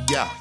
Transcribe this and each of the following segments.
Yeah.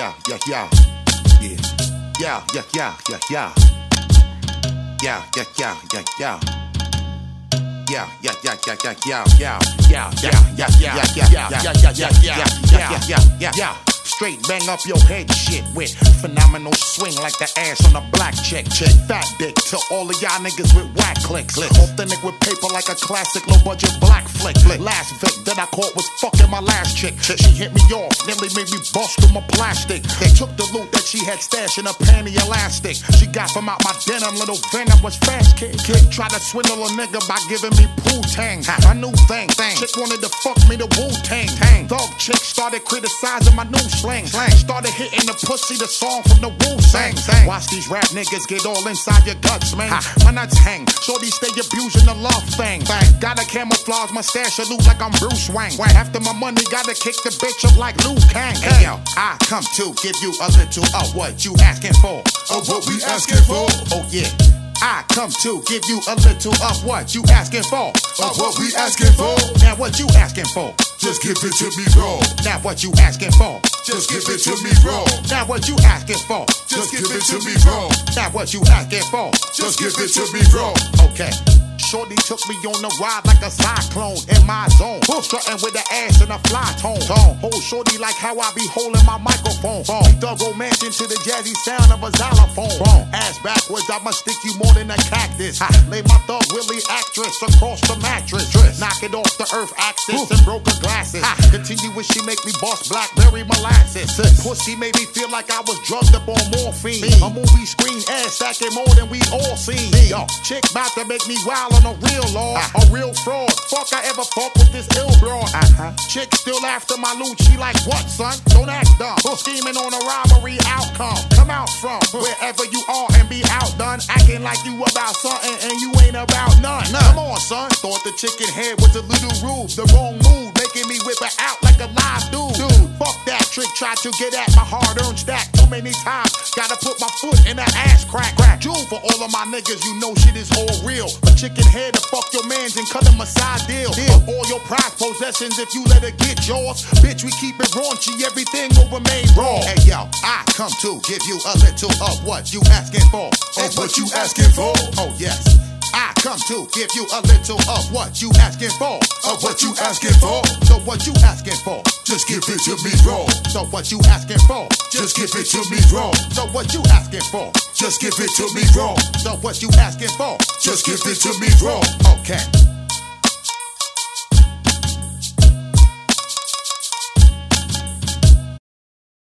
Straight bang up your head shit with phenomenal swing like the ass on a black chick. Fat dick to all of y'all niggas with whack clicks. Authentic with paper like a classic low budget black flick. Last Vic that I caught was fucking my last chick. She hit me off, nearly made me bust through my plastic. They took the loot that she had stashed in a panty elastic. She got from out my denim, little venom was fast kid. Tried to swindle a nigga by giving me Poo-Tang. A new thing. Chick wanted to fuck me the Wu-Tang. Dog chick started criticizing my new slang. Started hitting the pussy, the song from the Wu-Sang. Watch these rap niggas get all inside your guts, man. My nuts hang, shorty stay abusing the love thing. Gotta camouflage my stash of loot like I'm Bruce Wayne. After my money, gotta kick the bitch up like Liu Kang. Hey yo, I come to give you a little of what you asking for. Of what we asking for? Oh yeah. I come to give you a little of what you asking for. Of what we asking for? Now what you asking for? Just give it to me raw. Now what you asking for? Just give it to me raw. Now what you asking for? Just give it to me raw. Now what you asking for? Just give it to me raw. Okay. Shorty took me on a ride like a cyclone in my zone. Strutting with the ass in a fly tone. Hold shorty like how I be holding my microphone. We dug romantic to the jazzy sound of a xylophone. Ass backwards, I must stick you more than a cactus. Lay my thug Willie actress across the mattress. Knock it off the earth axis and broke her glasses. Continue when she make me boss blackberry molasses. Pussy made me feel like I was drugged up on morphine. A movie screen ass stacking more than we all seen. Yo, chick bout to make me wild on a real law, a real fraud. Fuck I ever fuck with this ill broad. Chick still after my loot, she like, what son? Don't act dumb. Scheming on a robbery outcome. Come out from wherever you are and be outdone. Acting like you about something and you ain't about none. Come on son. Thought the chicken head was a little rude. The wrong mood, making me whip her out like a live dude. Fuck that trick, tried to get at my hard-earned stack too many times. Gotta put my foot in that ass crack. Jewel for all of my niggas, you know shit is all real. A chicken head to fuck your mans and cut him a side deal. Of all your prized possessions, if you let her get yours, bitch, we keep it raunchy, everything will remain raw. Hey yo, I come to give you a little of what you asking for. Of what you asking for? Oh yes. I come to give you a little of what you asking for. Of what you asking for? So what you asking for? Just give it to me raw. So what you asking for? Just give it to me raw. So what you asking for? Just give it to me raw. So what you asking for? Just give it to me raw. Okay.